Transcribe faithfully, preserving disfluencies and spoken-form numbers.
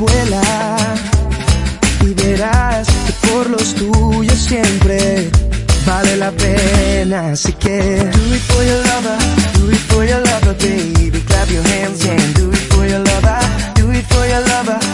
vuela y verás que por los tuyos siempre vale la pena. Así que do it for your lover, do it for your lover, baby. Clap your hands and do it for your lover, do it for your lover.